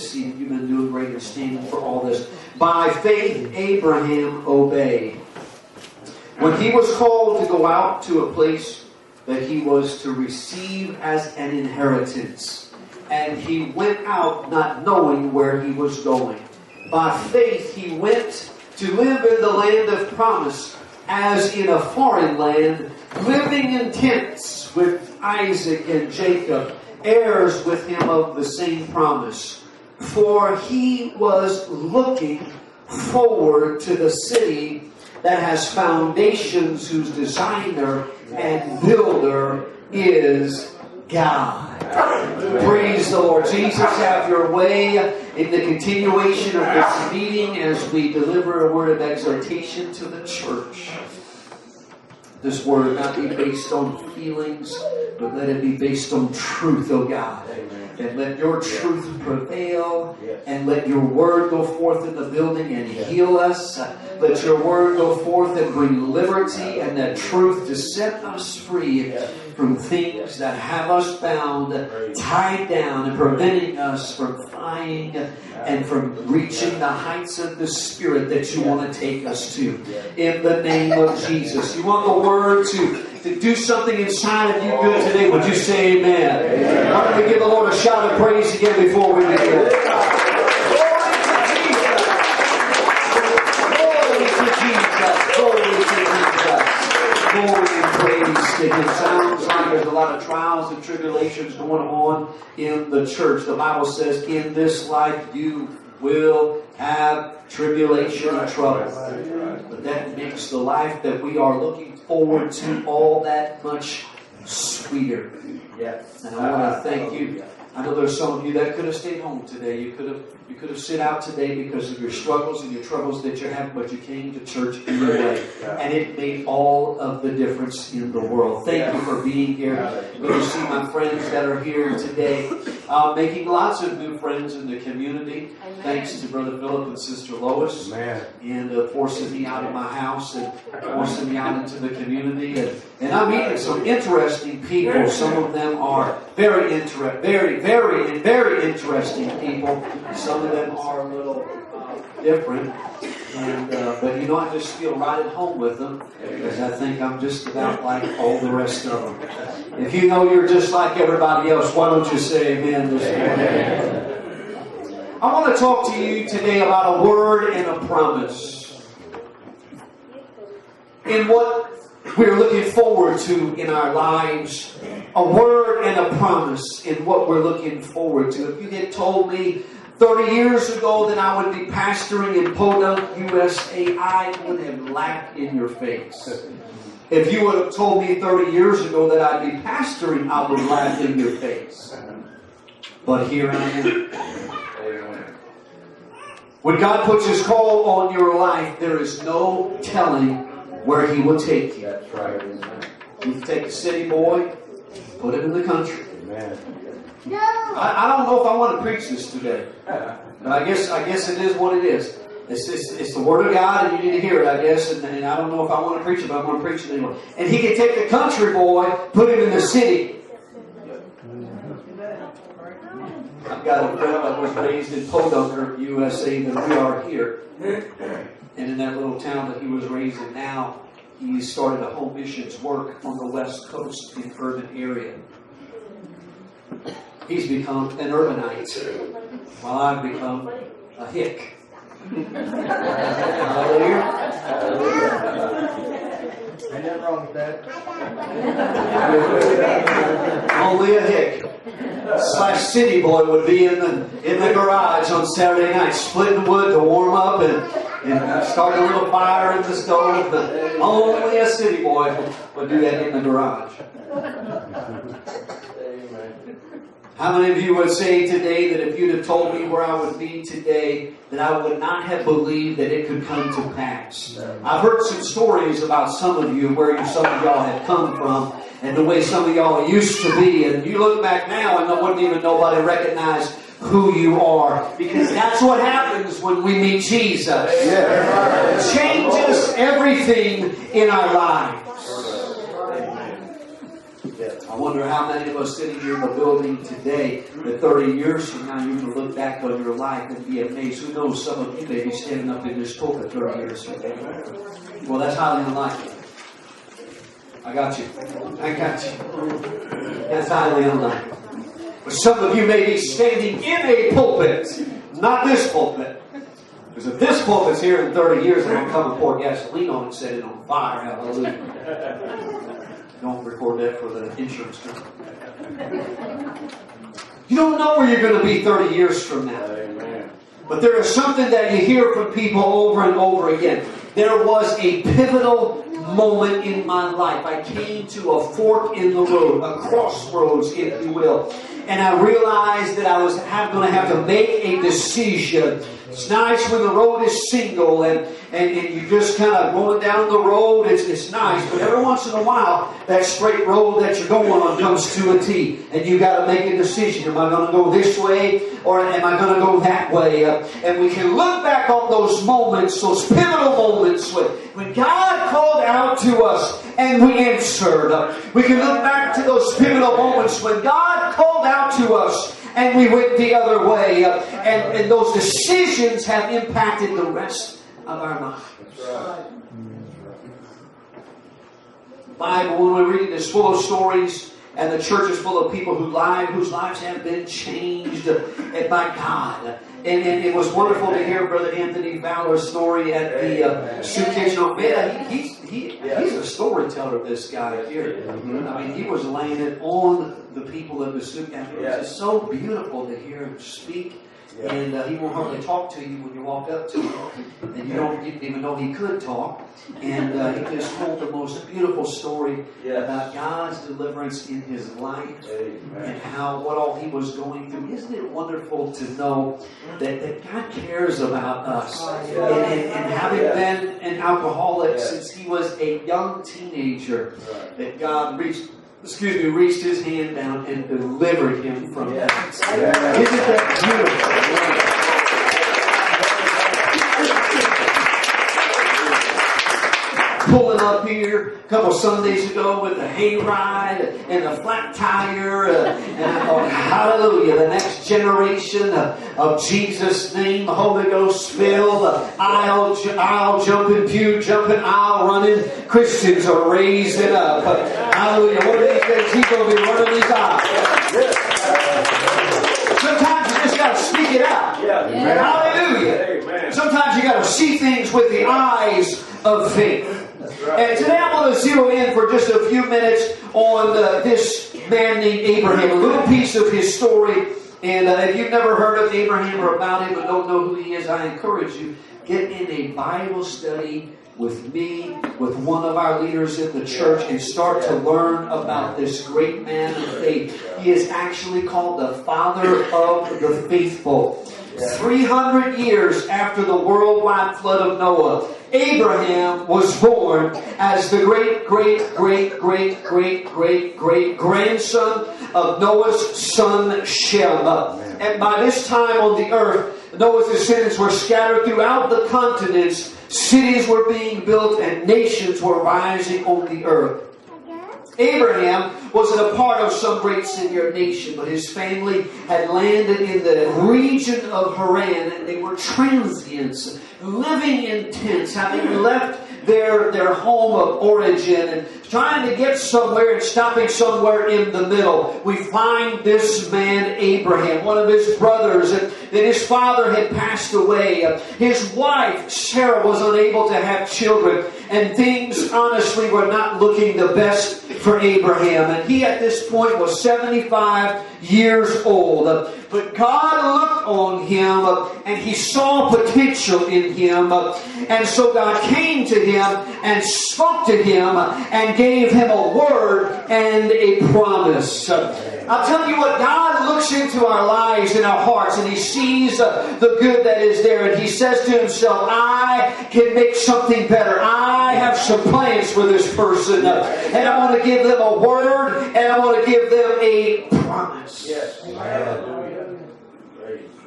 seated. You've been doing great and standing for all this. By faith, Abraham obeyed. When he was called to go out to a place that he was to receive as an inheritance, and he went out not knowing where he was going. By faith, he went to live in the land of promise, as in a foreign land, living in tents with Isaac and Jacob, heirs with him of the same promise. For he was looking forward to the city that has foundations, whose designer and builder is God. Praise the Lord. Jesus, have your way in the continuation of this meeting as we deliver a word of exhortation to the church. This word not be based on feelings, but let it be based on truth, oh God. And let your truth prevail, and let your word go forth in the building and heal us. Let your word go forth and bring liberty and that truth to set us free from things that have us bound, tied down, and preventing us from flying and from reaching the heights of the Spirit that you want to take us to. In the name of Jesus. You want the word to do something inside of you good today, would you say amen? Amen. Why don't we give the Lord a shout of praise again before we begin? Glory to Jesus. Glory to Jesus. Glory and praise to Him. Sounds like there's a lot of trials and tribulations going on in the church. The Bible says, in this life you will have tribulation and trouble. But that makes the life that we are looking forward to all that much sweeter. Yes. And I want to thank you. I know there's some of you that could have stayed home today. You could have sit out today because of your struggles and your troubles that you have, but you came to church anyway. And it made all of the difference in the world. Thank you for being here. Good to see my friends that are here today. Making lots of new friends in the community. Amen. Thanks to Brother Philip and Sister Lois. Amen. And forcing me out of my house and forcing me out into the community. And I'm meeting some interesting people. Some of them are very interesting people. Some of them are a little different. And, but you know, I just feel right at home with them because I think I'm just about like all the rest of them. If you know you're just like everybody else, why don't you say amen this morning? I want to talk to you today about a word and a promise. In what we're looking forward to in our lives, a word and a promise in what we're looking forward to. If you had told me 30 years ago that I would be pastoring in Podunk, USA, I would have laughed in your face. If you would have told me 30 years ago that I'd be pastoring, I would laugh in your face. But here I am. When God puts His call on your life, there is no telling where He will take you. That's right. You can take a city boy, put him in the country. Amen. No. I don't know if I want to preach this today. But I guess it is what it is. It's the Word of God, and you need to hear it, I guess. And I don't know if I want to preach it, but I'm going to preach it anyway. And He can take the country boy, put him in the city. I've got a friend that was raised in Podunk, USA, that we are here. And in that little town that he was raised in now, he started a home missions work on the West Coast in an urban area. He's become an urbanite, while I've become a hick. Hallelujah. Ain't nothing wrong with that. Only a hick. / city boy would be in the garage on Saturday night, splitting wood to warm up and start a little fire in the stove. But only a city boy would do that in the garage. How many of you would say today that if you'd have told me where I would be today, that I would not have believed that it could come to pass? I've heard some stories about some of you, where some of y'all have come from, and the way some of y'all used to be. And you look back now and wouldn't even nobody recognize who you are. Because that's what happens when we meet Jesus. It changes everything in our lives. I wonder how many of us sitting here in the building today, that 30 years from now, you're going to look back on your life and be amazed. Who knows, some of you may be standing up in this pulpit 30 years from now. Well, that's highly unlikely. I got you. That's highly unlikely. But some of you may be standing in a pulpit, not this pulpit. Because if this pulpit's here in 30 years, I'm going to come and pour gasoline on it and set it on fire. Hallelujah. Don't record that for the insurance company. You don't know where you're going to be 30 years from now. Amen. But there is something that you hear from people over and over again. There was a pivotal moment in my life. I came to a fork in the road, a crossroads, if you will. And I realized that I was going to have to make a decision. It's nice when the road is single and you're just kind of going down the road. It's nice, but every once in a while, that straight road that you're going on comes to a T. And you got to make a decision. Am I going to go this way or am I going to go that way? And we can look back on those moments, those pivotal moments when God called out to us and we answered. We can look back to those pivotal moments when God called out to us and we went the other way. And those decisions have impacted the rest of our lives. The Bible, when we read, is full of stories, and the church is full of people whose lives have been changed by God. And it was wonderful to hear Brother Anthony Fowler's story at the soup kitchen. Man, he's a storyteller, this guy here. I mean, he was laying it on the people of the soup kitchen. It was just so beautiful to hear him speak. And he won't hardly talk to you when you walk up to him. And you don't even know he could talk. And he just told the most beautiful story about God's deliverance in his life. And what all he was going through. Isn't it wonderful to know that God cares about us? And having been an alcoholic since he was a young teenager, that God reached his hand down and delivered him from that. Isn't that beautiful? Pulling up here a couple Sundays ago with a hayride and a flat tire, and I thought, hallelujah, the next generation of Jesus' name, Holy Ghost filled, aisle jumping, pew jumping, aisle running Christians are raising up. Hallelujah. One of these days, he's going to be running these aisles. Sometimes you just got to speak it out. Hallelujah. Sometimes you got to see things with the eyes of faith. And today I want to zero in for just a few minutes on this man named Abraham, a little piece of his story. And if you've never heard of Abraham or about him or don't know who he is, I encourage you, get in a Bible study with me, with one of our leaders in the church, and start to learn about this great man of faith. He is actually called the father of the faithful. 300 years after the worldwide flood of Noah, Abraham was born as the great grandson of Noah's son Shem. And by this time on the earth, Noah's descendants were scattered throughout the continents. Cities were being built and nations were rising on the earth. Abraham wasn't a part of some great city or nation, but his family had landed in the region of Haran, and they were transients, living in tents, having left their home of origin and trying to get somewhere and stopping somewhere in the middle. We find this man Abraham, one of his brothers, and that his father had passed away. His wife Sarah was unable to have children, and things honestly were not looking the best for Abraham. And he at this point was 75 years old. But God looked on him and he saw potential in him. And so God came to him and spoke to him and gave him a word and a promise. I'll tell you what, God looks into our lives and our hearts and he sees the good that is there, and he says to himself, I can make something better. I have some plans for this person, and I want to give them a word and I want to give them a promise. Yes. Hallelujah.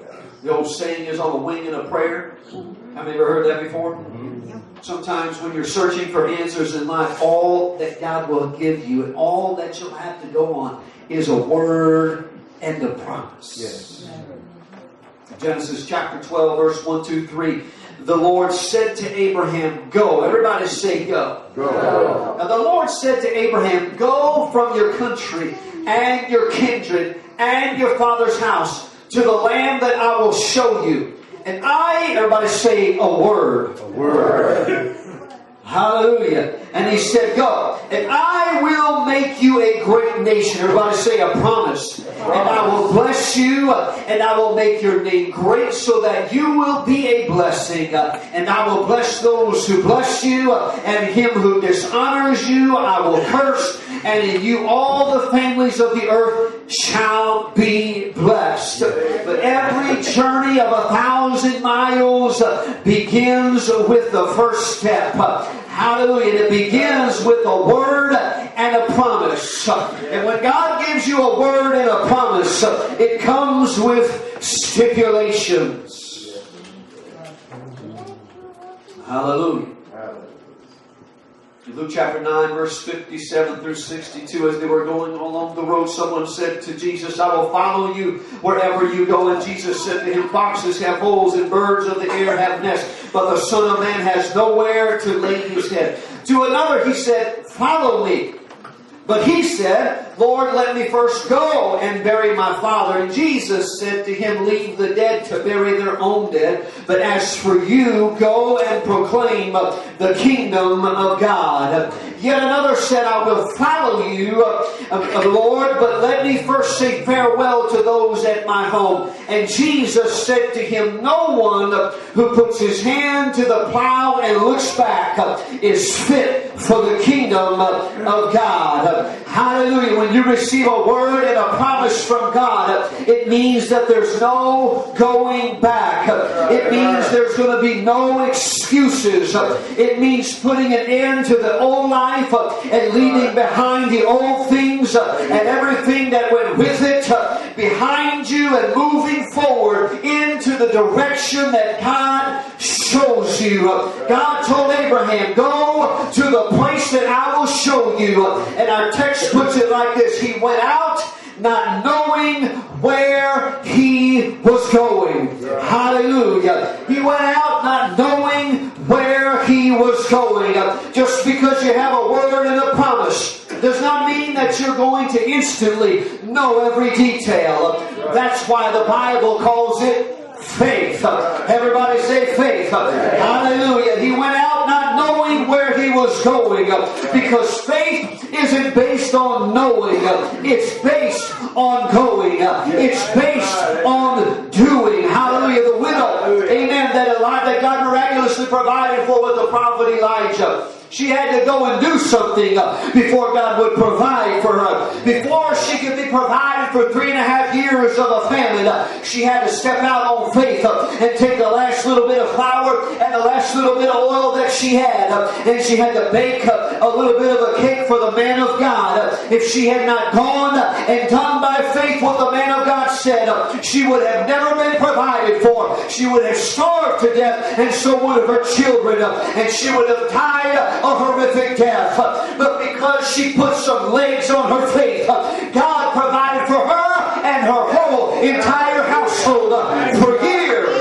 The old saying is on the wing and a prayer. Have you ever heard that before? Sometimes when you're searching for answers in life, all that God will give you and all that you'll have to go on is a word and a promise. Yes. Genesis chapter 12, verse 1, 2, 3. The Lord said to Abraham, go. Everybody say go. Go. Now the Lord said to Abraham, go from your country and your kindred and your father's house to the land that I will show you. And everybody say a word. A word. Hallelujah. And he said, go. And I will make you a great nation. Everybody say a promise. And I will bless you, and I will make your name great so that you will be a blessing. And I will bless those who bless you, and him who dishonors you I will curse. And in you all the families of the earth shall be blessed. But every journey of 1,000 miles begins with the first step. Hallelujah. It begins with a word and a promise. And when God gives you a word and a promise, it comes with stipulations. Hallelujah. In Luke chapter 9, verse 57 through 62, as they were going along the road, someone said to Jesus, I will follow you wherever you go. And Jesus said to him, foxes have holes and birds of the air have nests, but the Son of Man has nowhere to lay his head. To another he said, follow me. But he said, Lord, let me first go and bury my father. And Jesus said to him, leave the dead to bury their own dead. But as for you, go and proclaim the kingdom of God. Yet another said, I will follow you, Lord, but let me first say farewell to those at my home. And Jesus said to him, no one who puts his hand to the plow and looks back is fit for the kingdom of God. Hallelujah. When you receive a word and a promise from God, it means that there's no going back. It means there's going to be no excuses. It means putting an end to the old life and leaving behind the old things and everything that went with it behind you and moving forward into the direction that God shows you. God told Abraham, go to the place that I will show you. And our text puts it like this. He went out not knowing where he was going. Hallelujah. He went out not knowing where he was going. Just because you have a word and a promise does not mean that you're going to instantly know every detail. That's why the Bible calls it faith. Everybody say faith. Hallelujah. He went out not knowing where he was going, because faith isn't based on knowing. It's based on going. It's based on doing. Hallelujah. The widow, amen, that God miraculously provided for with the prophet Elijah. She had to go and do something before God would provide for her. Before she could be provided for 3.5 years of a famine, she had to step out on faith and take the last little bit of flour and the last little bit of oil that she had. And she had to bake a little bit of a cake for the man of God. If she had not gone and done by faith what the man of God said, she would have never been provided for. She would have starved to death, and so would have her children. And she would have died a horrific death. But because she put some legs on her faith, God provided for her and her whole entire household for years.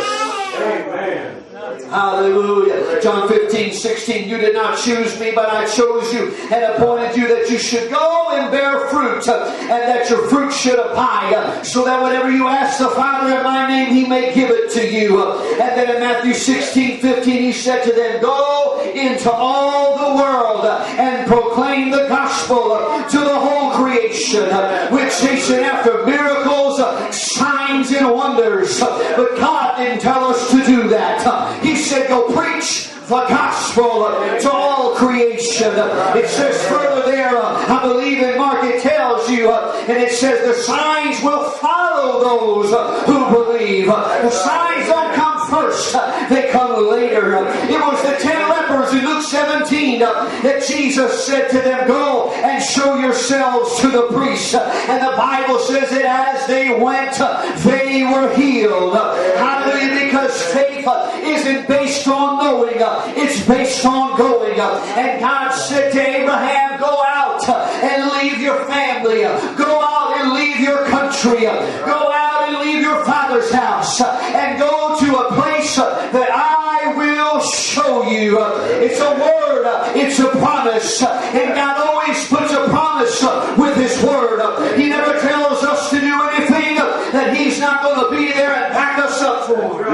Amen. Hallelujah. John 15:16. You did not choose me, but I chose you and appointed you that you should go and bear fruit, and that your fruit should abide, so that whatever you ask the Father in my name, he may give it to you. And then in Matthew 16:15, he said to them, go into all the world and proclaim the gospel to the whole creation. We're chasing after miracles, signs, and wonders, but God didn't tell us to do that. He said, go preach the gospel to all creation. It says further there, I believe in Mark, it tells you, and it says the signs will follow those who believe. The signs don't come first. They come later. It was the 10 lepers in Luke 17 that Jesus said to them, go and show yourselves to the priest. And the Bible says that as they went, they were healed. Hallelujah. Because faith isn't based on knowing. It's based on going. And God said to Abraham, go out and leave your family. Go out and leave your country. Go out and leave your father's house. And go to a place that I will show you. It's a word. It's a promise. And God always puts a promise with His word. He never tells us to do anything that He's not going to be there and back us up for.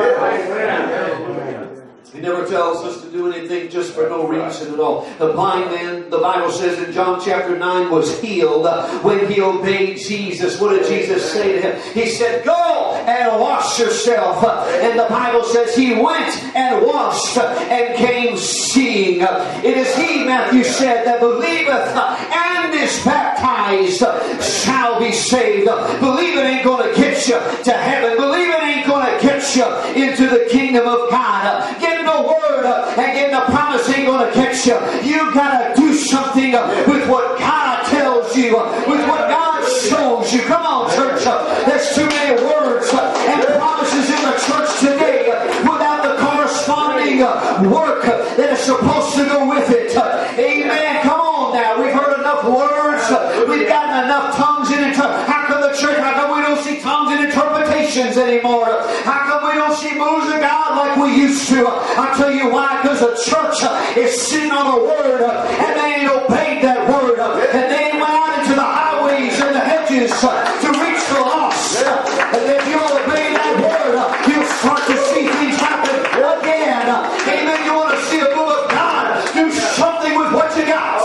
He never tells us to do anything just for no reason at all. The blind man, the Bible says in John chapter 9, was healed when he obeyed Jesus. What did Jesus say to him? He said, go and wash yourself. And the Bible says he went and washed and came seeing. It is he, Matthew said, that believeth and is baptized shall be saved. Believing ain't going to get you to heaven. Believing ain't going to get you into the kingdom of God. Getting the word and getting the promise ain't going to get you. You got to do something with what God tells you, with what God shows you. Come on, church. There's too many words and promises in the church today without the corresponding work that is supposed to go with it. Amen. Come on now. We've heard enough words. We've gotten enough tongues in it. How come the church, how come we don't see tongues and interpretations anymore? How come we don't see moves of God like we used to? I'll tell you why. Because the church is sitting on the word and they ain't obeyed that word. And they ain't went out into the highways and the hedges to reach the lost. And if you obey that word, you'll start to see things happen again. Amen. You want to see a move of God? Do something with what you got.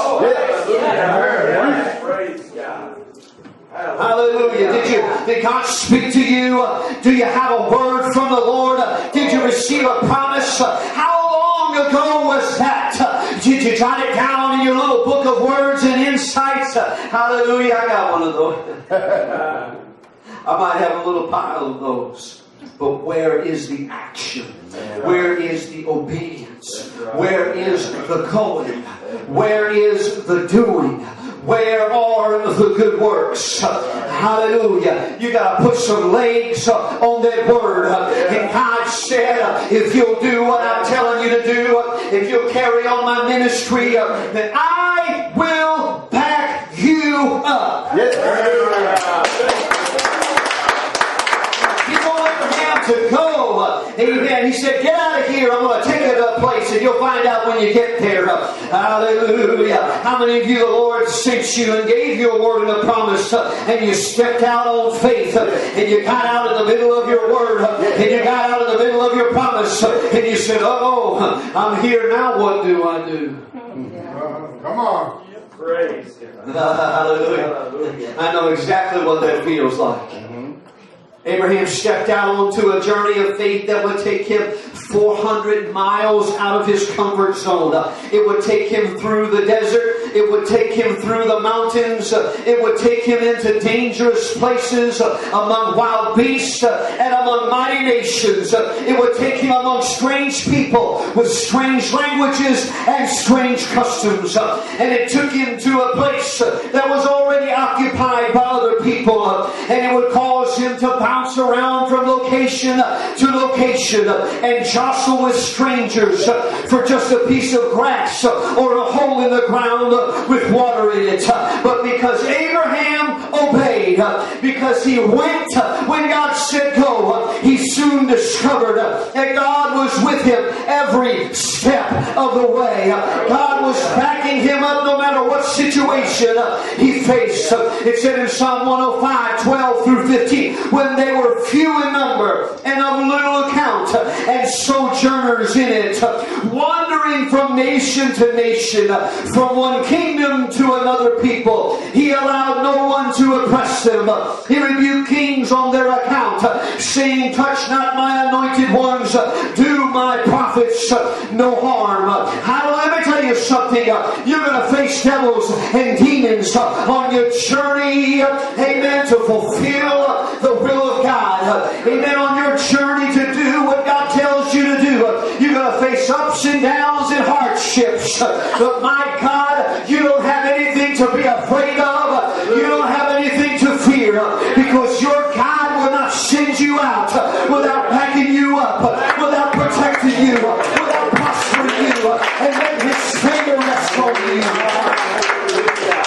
Hallelujah. Did God speak to you? Do you have a word from the Lord? Did you receive a promise? How long ago was that? Did you jot it down in your little book of words and insights? Hallelujah. I got one of those. I might have a little pile of those. But where is the action? Where is the obedience? Where is the going? Where is the doing? Where are the good works? Hallelujah. You got to put some legs on that word. And God said, if you'll do what I'm telling you to do, if you'll carry on my ministry, then I will back you up. He told Abraham to go. Amen. He said, get out of here. I'm going to take you to a place and you'll find out when you get there. Hallelujah. How many of you the Lord sent you and gave you a word and a promise and you stepped out on faith and you got out in the middle of your word and you got out in the middle of your promise and you said, oh, I'm here now. What do I do? Come on. Praise God. Hallelujah. I know exactly what that feels like. Abraham stepped out onto a journey of faith that would take him 400 miles out of his comfort zone. It would take him through the desert. It would take him through the mountains. It would take him into dangerous places among wild beasts and among mighty nations. It would take him among strange people with strange languages and strange customs. And it took him to a place that was already occupied by other people. And it would cause him to bounce around from location to location and jostle with strangers for just a piece of grass or a hole in the ground with water in it. But because Abraham obeyed, because he went when God said go, he soon discovered that God was with him every step of the way. God was backing him up no matter what situation he faced. It said in Psalm 105, 12 through 15, when they were few in number and of little account and sojourners in it, wandering from nation to nation, from one kingdom to another people, he allowed no one to oppress them. He rebuked kings on their account, saying, touch not my anointed ones, do my prophets no harm. Let me tell you something. You're going to face devils and demons on your journey, amen, to fulfill the will of God. Amen. On your journey to do what God tells But my God, you don't have anything to be afraid of. You don't have anything to fear, because your God will not send you out without backing you up, without protecting you, without prospering you, and letting His finger rest on you.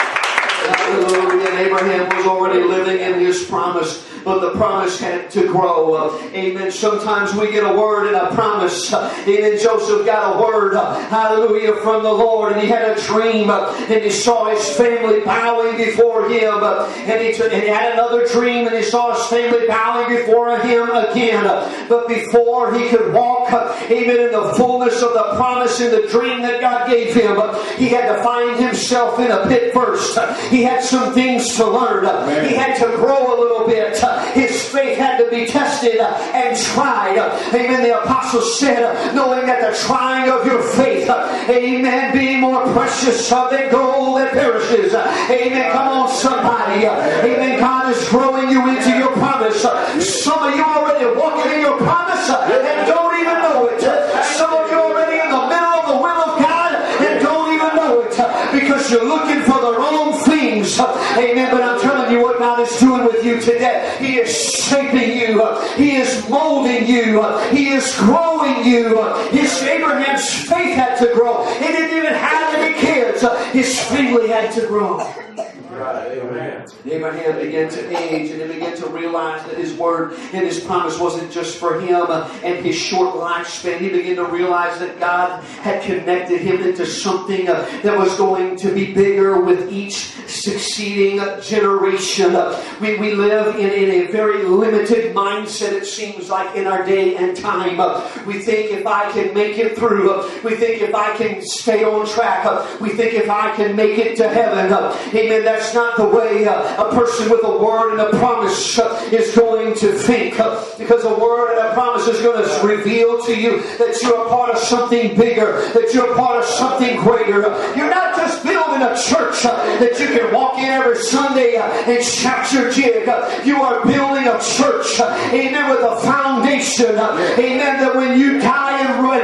Hallelujah. And Abraham was already living in his promise, but the promise had to grow. Amen. Sometimes we get a word and a promise. Amen. Joseph got a word, hallelujah, from the Lord, and he had a dream, and he saw his family bowing before him, and he had another dream, and he saw his family bowing before him again. But before he could walk, amen, in the fullness of the promise in the dream that God gave him, he had to find himself in a pit first. He had some things to learn. He had to grow a little bit. His faith had to be tested and tried. Amen. The apostle said, knowing that the trying of your faith, amen, being more precious than gold that perishes. Amen. Come on, somebody. Amen. God is growing you into your promise. Some of you are already walking in your promise and don't even know it. Some of you are already in the middle of the will of God and don't even know it, because you're looking for the wrong things. Amen. But I'm telling you what God is doing with you today. He is shaping you. He is molding you. He is growing you. Abraham's faith had to grow. He didn't even have any kids. His family had to grow. Right, amen. Abraham began to age, and he began to realize that his word and his promise wasn't just for him and his short lifespan. He began to realize that God had connected him into something that was going to be bigger with each succeeding generation. We live in a very limited mindset, it seems like, in our day and time. We think if I can make it through, we think if I can stay on track, we think if I can make it to heaven. Amen. That's not the way a person with a word and a promise is going to think, because a word and a promise is going to reveal to you that you're a part of something bigger, that you're a part of something greater. You're not just building a church that you can walk in every Sunday and shout your jig. You are building a church, amen, with a foundation, amen, that when you die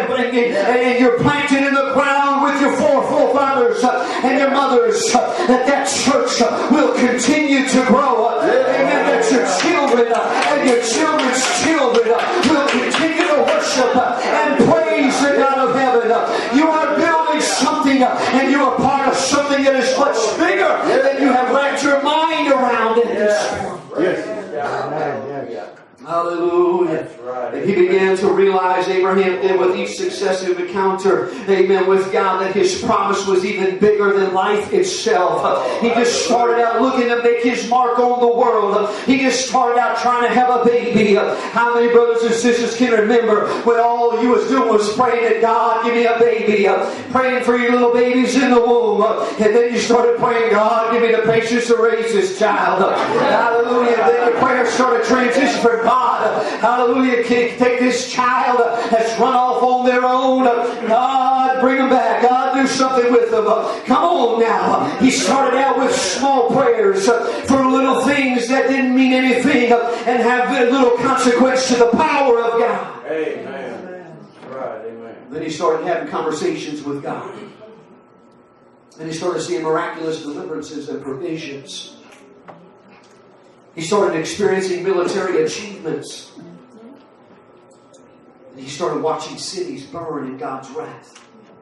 and you're planted in the ground with your forefathers and your mothers, that church will continue to grow. Amen. That your children and your children's children will continue to worship and praise the God of heaven. You are building something, and you are part of something that is much bigger than you have wrapped your mind around in this form. Yes. Hallelujah. That's right. And he began to realize, Abraham did, with each successive encounter, amen, with God, that his promise was even bigger than life itself. He just started out looking to make his mark on the world. He just started out trying to have a baby. How many brothers and sisters can remember when all you was doing was praying that God, give me a baby, praying for your little babies in the womb, and then you started praying, God, give me the patience to raise this child. Hallelujah. And then your prayer started transitioning from God, hallelujah, take this child that's run off on their own. God, bring them back. God, do something with them. Come on now. He started out with small prayers for little things that didn't mean anything and have very little consequence to the power of God. Amen. Right, amen. Then he started having conversations with God. And he started seeing miraculous deliverances and provisions. He started experiencing military achievements. And he started watching cities burn in God's wrath.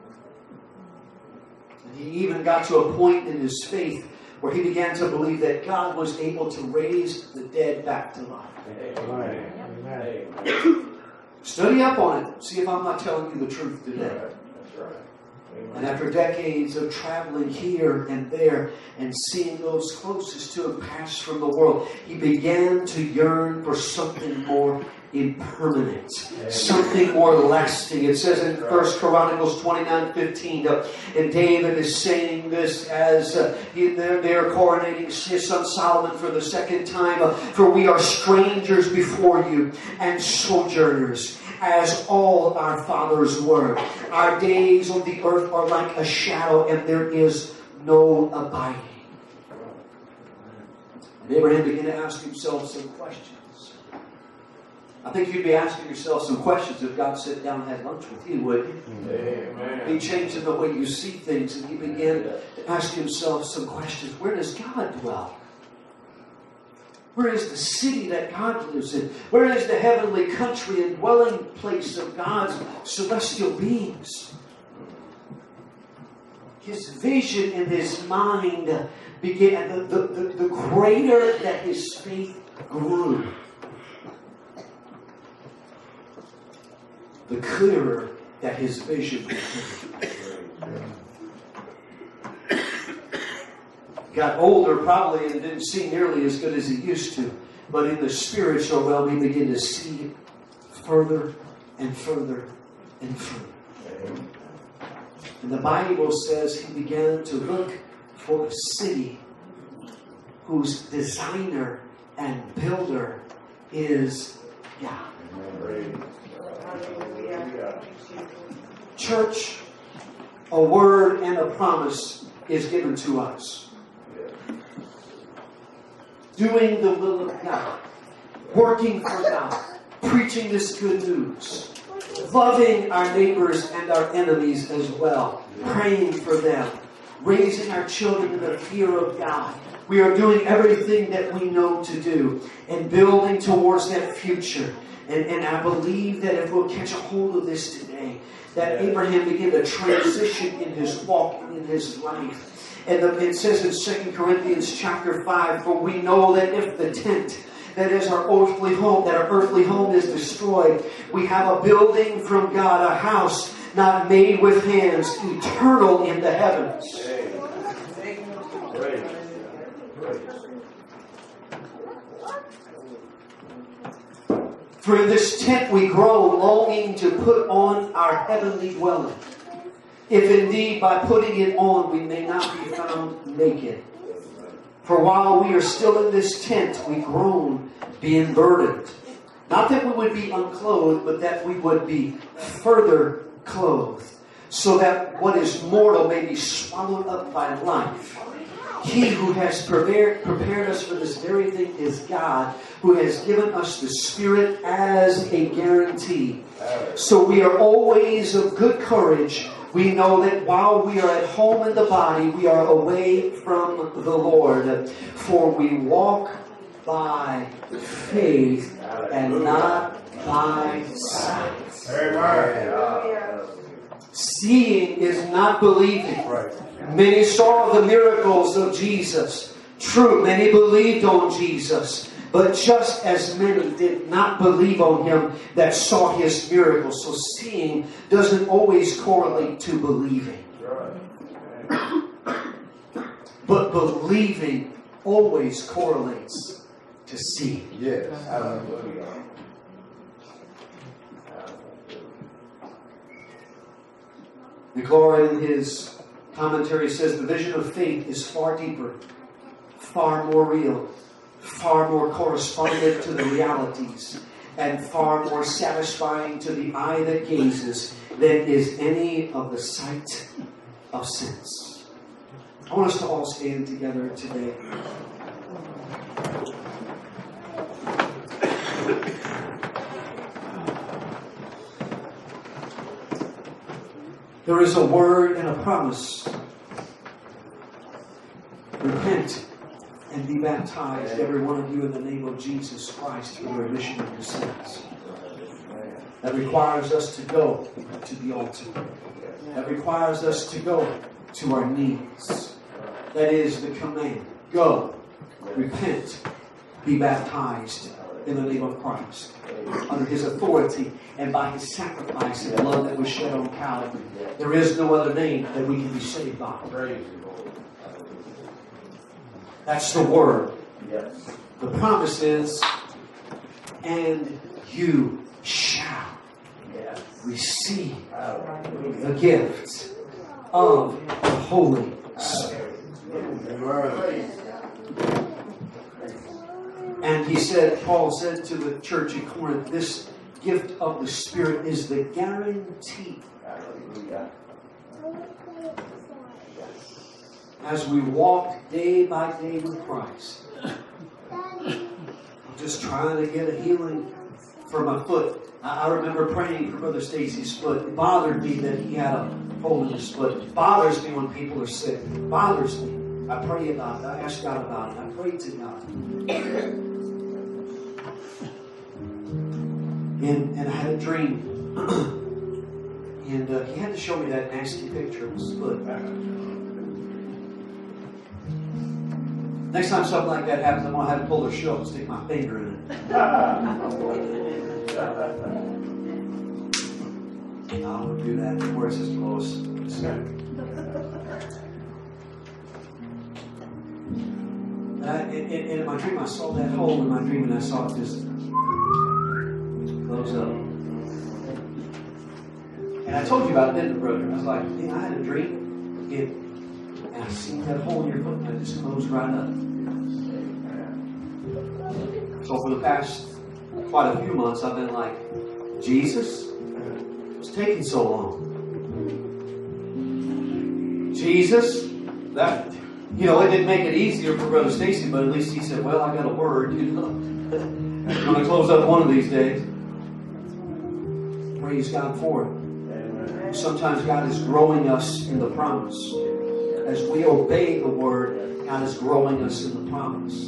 And he even got to a point in his faith where he began to believe that God was able to raise the dead back to life. Amen. Amen. Study up on it. See if I'm not telling you the truth today. That's right. And after decades of traveling here and there and seeing those closest to him pass from the world, he began to yearn for something more impermanent, something more lasting. It says in 1 Chronicles 29:15, and David is saying this as they're coronating his son Solomon for the second time, for we are strangers before you and sojourners, as all our fathers were. Our days on the earth are like a shadow, and there is no abiding. And Abraham began to ask himself some questions. I think you'd be asking yourself some questions if God sat down and had lunch with you, wouldn't you? Amen. He changed the way you see things, and he began to ask himself some questions. Where does God dwell? Where is the city that God lives in? Where is the heavenly country and dwelling place of God's celestial beings? His vision in his mind began, the greater that his faith grew, the clearer that his vision became. Got older probably and didn't see nearly as good as he used to. But in the spiritual realm, he began to see further and further and further. And the Bible says he began to look for a city whose designer and builder is God. Church, a word and a promise is given to us. Doing the will of God, working for God, preaching this good news, loving our neighbors and our enemies as well, praying for them, raising our children in the fear of God. We are doing everything that we know to do and building towards that future. And I believe that if we'll catch a hold of this today, that Abraham began to transition in his walk and in his life. And it says in 2 Corinthians chapter 5, for we know that if the tent that is our earthly home is destroyed, we have a building from God, a house not made with hands, eternal in the heavens. For in this tent we grow, longing to put on our heavenly dwelling. If indeed by putting it on we may not be found naked. For while we are still in this tent, we groan, being burdened. Not that we would be unclothed, but that we would be further clothed, so that what is mortal may be swallowed up by life. He who has prepared us for this very thing is God, who has given us the Spirit as a guarantee. So we are always of good courage. We know that while we are at home in the body, we are away from the Lord. For we walk by faith and not by sight. Amen. Seeing is not believing. Right. Many saw the miracles of Jesus. True, many believed on Jesus. But just as many did not believe on him that saw his miracles. So seeing doesn't always correlate to believing. But believing always correlates to seeing. Yes. McLaurin in his commentary says the vision of faith is far deeper, far more real, far more correspondent to the realities, and far more satisfying to the eye that gazes than is any of the sight of sense. I want us to all stand together today. There is a word and a promise. Repent and be baptized, every one of you, in the name of Jesus Christ for the remission of your sins. That requires us to go to the altar. That requires us to go to our knees. That is the command. Go, repent, be baptized in the name of Christ. Under his authority and by his sacrifice and blood that was shed on Calvary. There is no other name that we can be saved by. That's the word. The promise is, and you shall receive the gift of the Holy Spirit. And he said, Paul said to the church in Corinth, this gift of the Spirit is the guarantee. As we walk day by day with Christ, I'm just trying to get a healing for my foot. I remember praying for Brother Stacy's foot. It bothered me that he had a hole in his foot. It bothers me when people are sick. It bothers me. I pray about it. I ask God about it. I pray to God. And I had a dream. And he had to show me that nasty picture of his foot. Next time something like that happens, I'm going to have to pull their shoe and stick my finger in it. I don't do that. Where's Sister Lois? In my dream, I saw that hole in my dream, and I saw it just close up. And I told you about it, didn't I, brother? I was like, hey, I had a dream, and I seen that hole in your foot, and it just closed right up. So for the past quite a few months, I've been like, Jesus, it's taking so long. Jesus, that, it didn't make it easier for Brother Stacy, but at least he said, well, I got a word, I'm going to close up one of these days. Praise God for it. Sometimes God is growing us in the promise. As we obey the word, God is growing us in the promise.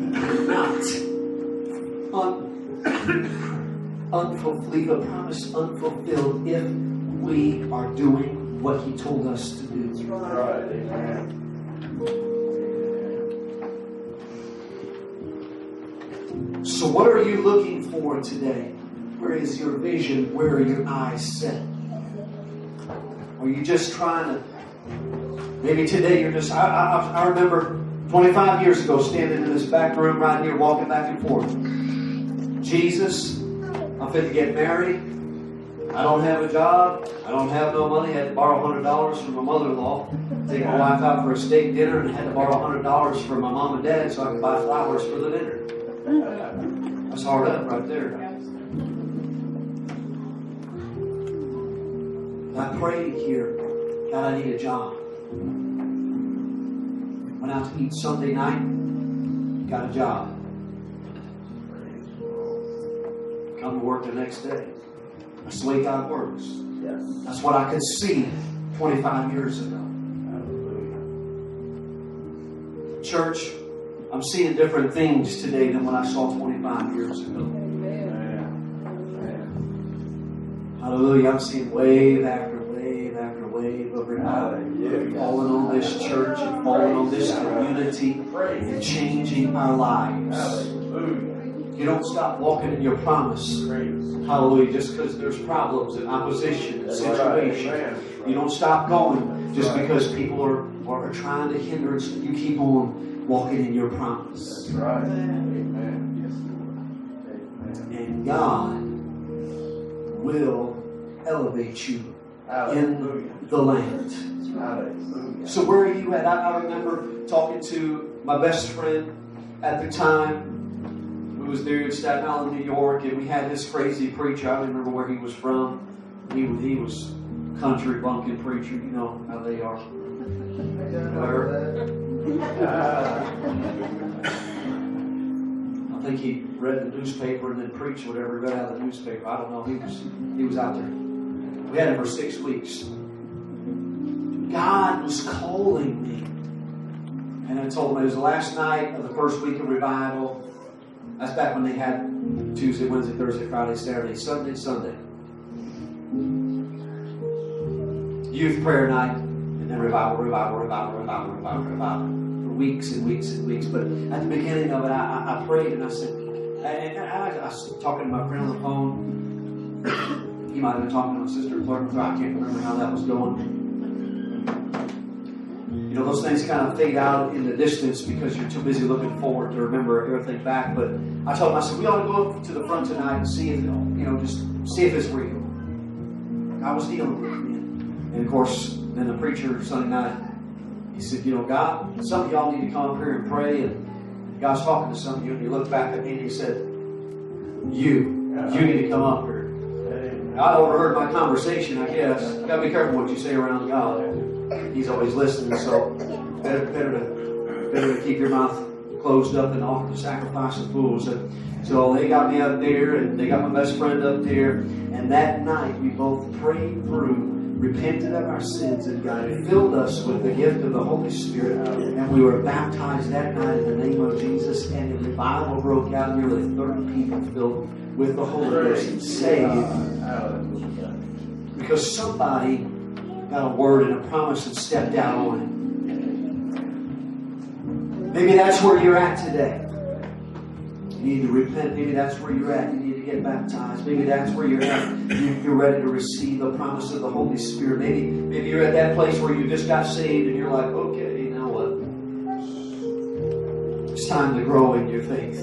Leave a promise unfulfilled if we are doing what He told us to do. That's right. Amen. So what are you looking for today? Where is your vision? Where are your eyes set? Are you just trying to... Maybe today you're just... I remember 25 years ago standing in this back room right here walking back and forth. Jesus, I'm fit to get married. I don't have a job. I don't have no money. I had to borrow $100 from my mother-in-law. Take my wife out for a steak dinner, and I had to borrow $100 from my mom and dad so I could buy flowers for the dinner. That's hard up right there. I prayed here, God, I need a job. Went out to eat Sunday night, got a job. Come to work the next day. That's the way God works. That's what I could see 25 years ago. Church, I'm seeing different things today than what I saw 25 years ago. Hallelujah. I'm seeing wave after wave after wave of revival falling on this church and falling on this community and changing our lives. You don't stop walking in your promise. Hallelujah. Just because there's problems and opposition and situation. You don't stop going just because people are trying to hinder us. You keep on walking in your promise. That's right. Amen. And God will elevate you in the land. So where are you at? I remember talking to my best friend at the time who was there in Staten Island, New York, and we had this crazy preacher. I don't remember where he was from. He was country bumpkin preacher. You know how they are. I think he read the newspaper and then preached whatever he read out of the newspaper. I don't know. He was out there. We had him for 6 weeks. God was calling me. And I told him it was the last night of the first week of revival. That's back when they had Tuesday, Wednesday, Thursday, Friday, Saturday, Sunday. Youth prayer night. And then revival. For weeks and weeks and weeks. But at the beginning of it, I prayed and I said, and I was talking to my friend on the phone. He might have been talking to my sister. I can't remember how that was going. You know, those things kind of fade out in the distance because you're too busy looking forward to remember everything back. But I told him, I said, we ought to go up to the front tonight and see if, just see if it's real. I was dealing with me. And of course, then the preacher Sunday night, he said, God, some of y'all need to come up here and pray. And God's talking to some of you. And he looked back at me and he said, you need to come up here. I overheard my conversation, I guess. You got to be careful what you say around God. He's always listening, so better to keep your mouth closed up and offered the sacrifice of fools. And so they got me up there, and they got my best friend up there. And that night we both prayed through, repented of our sins, and God filled us with the gift of the Holy Spirit. And we were baptized that night in the name of Jesus. And a revival broke out. Nearly 30 people filled with the Holy Ghost and saved. Because somebody got a word and a promise and stepped out on it. Maybe that's where you're at today. You need to repent. Maybe that's where you're at. You need to get baptized. Maybe that's where you're at. You're ready to receive the promise of the Holy Spirit. Maybe you're at that place where you just got saved and you're like, okay, now what? It's time to grow in your faith.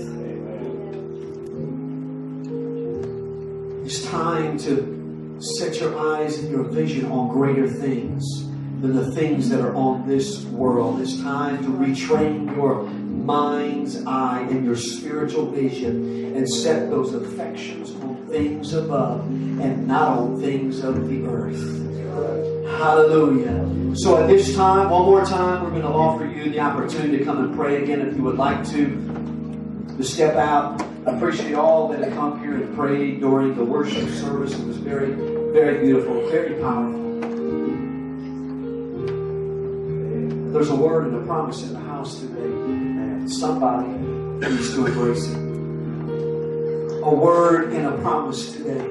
It's time to set your eyes and your vision on greater things than the things that are on this world. It's time to retrain your mind's eye and your spiritual vision and set those affections on things above and not on things of the earth. Hallelujah. So at this time, one more time, we're going to offer you the opportunity to come and pray again if you would like to step out. I appreciate all that have come here and prayed during the worship service. It was very, very beautiful, very powerful. There's a word and a promise in the house today. Somebody needs to embrace it. A word and a promise today.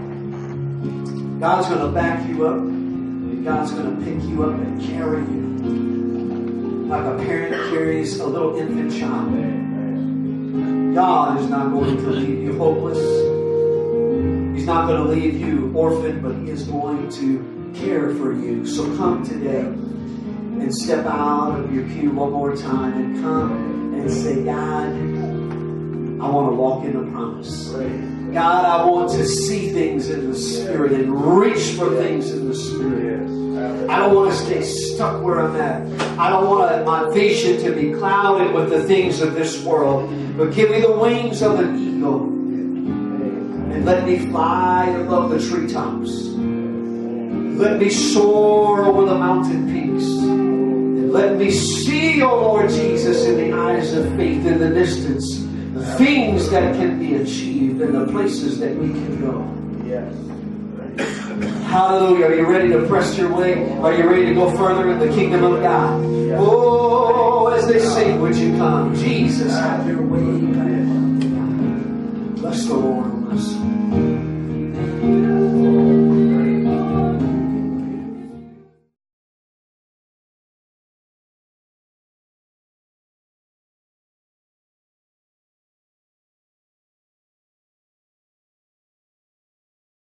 God's going to back you up. And God's going to pick you up and carry you like a parent carries a little infant child. God is not going to leave you hopeless. He's not going to leave you orphaned, but He is going to care for you. So come today and step out of your pew one more time and come and say, God, I want to walk in the promise. God, I want to see things in the Spirit and reach for things in the Spirit. I don't want to stay stuck where I'm at. I don't want my vision to be clouded with the things of this world. But give me the wings of an eagle. And let me fly above the treetops. Let me soar over the mountain peaks. And let me see, O Lord Jesus, in the eyes of faith in the distance, the things that can be achieved and the places that we can go. Yes. Hallelujah. Are you ready to press your way? Are you ready to go further in the kingdom of God? Oh, as they sing, would you come? Jesus, have your way. Bless the Lord. Bless.